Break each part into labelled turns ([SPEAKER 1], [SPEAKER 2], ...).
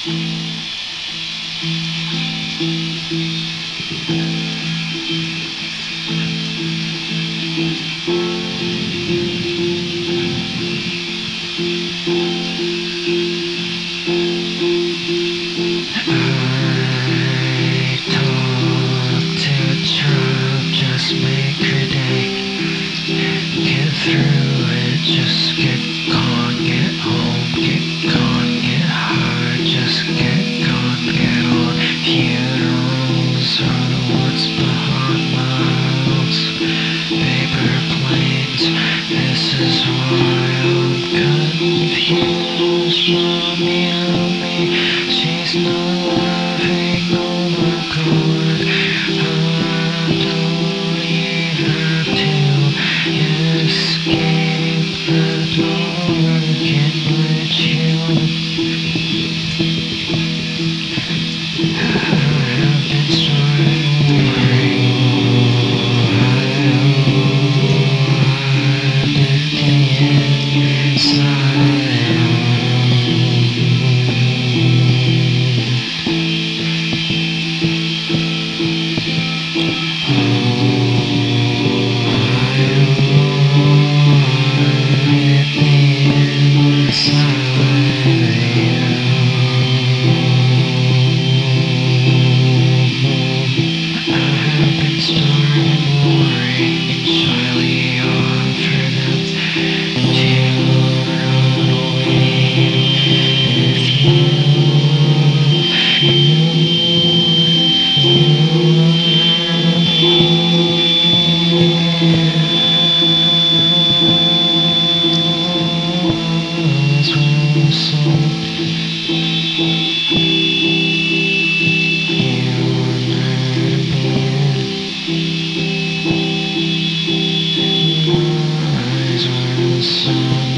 [SPEAKER 1] Just make your day, get through it, just get gone, get home, get gone, get high, just get gone, get on. Funerals are the words behind miles, paper planes, this is why I'm confused. Mommy, help me, she's not laughing, oh my God. Escape the dark in which you have been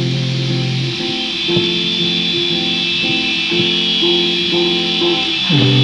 [SPEAKER 1] sun.